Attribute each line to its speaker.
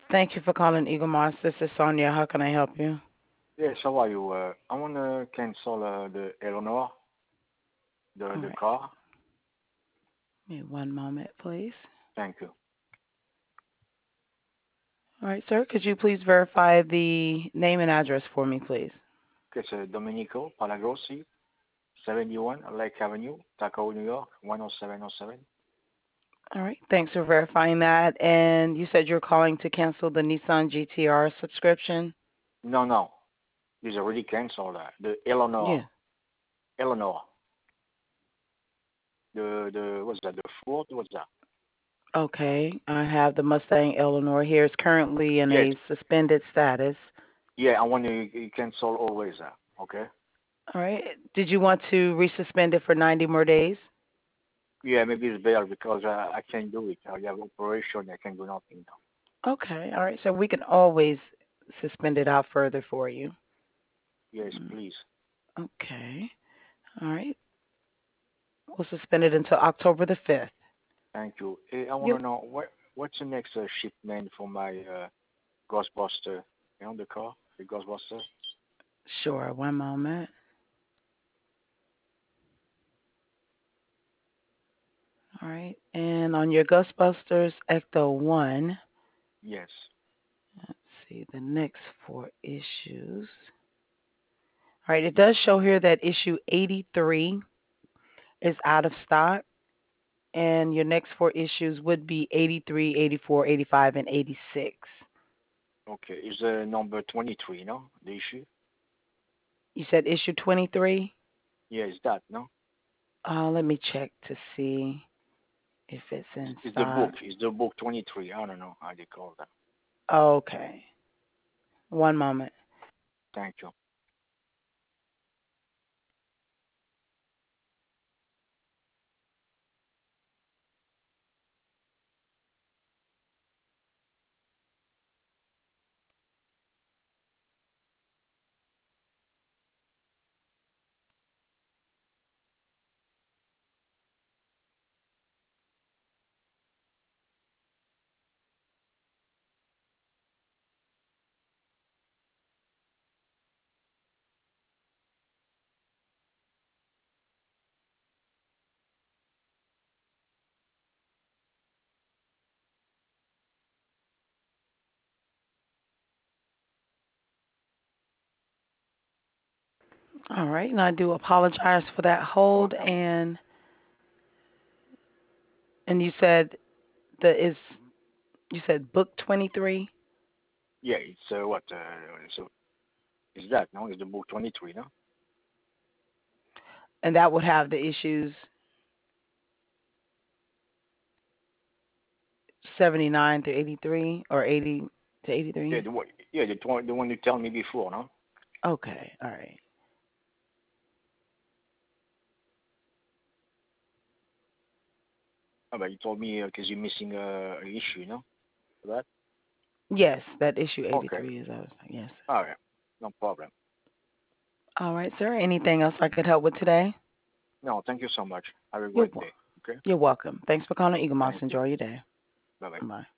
Speaker 1: Thank you for calling Eagle Moss. This is Sonia. How can I help you?
Speaker 2: Yes, how are you? I want to cancel the Eleanor,
Speaker 1: All
Speaker 2: the
Speaker 1: right.
Speaker 2: car.
Speaker 1: Give me one moment, please.
Speaker 2: Thank you.
Speaker 1: All right, sir. Could you please verify the name and address for me, please?
Speaker 2: Okay, it's Domenico Palagrossi, 71 Lake Avenue, Taco, New York, 10707.
Speaker 1: All right. Thanks for verifying that. And you said you're calling to cancel the Nissan GTR subscription?
Speaker 2: No, no, this already canceled that. The Eleanor,
Speaker 1: Yeah.
Speaker 2: Eleanor, what's that? The Ford, what's that?
Speaker 1: Okay. I have the Mustang Eleanor here. It's currently in
Speaker 2: Yes,
Speaker 1: a suspended status.
Speaker 2: yeah, I want to cancel always that. Okay.
Speaker 1: All right. Did you want to resuspend it for 90 more days?
Speaker 2: Yeah, maybe it's better because I can't do it. I have operation. I can do nothing now.
Speaker 1: Okay. All right. So we can always suspend it out further for you.
Speaker 2: Yes,
Speaker 1: Mm,
Speaker 2: please.
Speaker 1: okay. All right. We'll suspend it until October the 5th.
Speaker 2: Thank you. I want
Speaker 1: You
Speaker 2: to know what's the next shipment for my Ghostbuster? The car, the Ghostbuster.
Speaker 1: sure, one moment. All right. And on your Ghostbusters Ecto 1,
Speaker 2: Yes.
Speaker 1: let's see the next four issues. All right, it does show here that issue 83 is out of stock, and your next four issues would be 83, 84, 85, and 86.
Speaker 2: Okay. Is number 23? No, the issue.
Speaker 1: You said issue 23?
Speaker 2: Yeah, is that no?
Speaker 1: Let me check to see if it's in
Speaker 2: Is the book?
Speaker 1: stock.
Speaker 2: Is the book 23? I don't know how they call that.
Speaker 1: Okay, one moment.
Speaker 2: Thank you.
Speaker 1: All right, and I do apologize for that hold.
Speaker 2: Welcome.
Speaker 1: And you said the is you said book 23,
Speaker 2: Yeah, it's what? So is that no? Is the book 23? No.
Speaker 1: and that would have the issues 79 to 83 or 80 to
Speaker 2: Yeah,
Speaker 1: 83.
Speaker 2: the one you tell me before, no?
Speaker 1: Okay, all right.
Speaker 2: Oh, but you told me because you're missing an issue, no? For that.
Speaker 1: Yes, that issue
Speaker 2: Okay.
Speaker 1: 83 is out. Yes.
Speaker 2: All right. No problem.
Speaker 1: All right, sir. Anything else I could help with today?
Speaker 2: No, thank you so much. Have a
Speaker 1: You're
Speaker 2: great
Speaker 1: wel-
Speaker 2: day. Okay.
Speaker 1: you're welcome. Thanks for calling Eagle Moss.
Speaker 2: Thank you.
Speaker 1: Enjoy your day.
Speaker 2: Bye bye.
Speaker 1: Bye.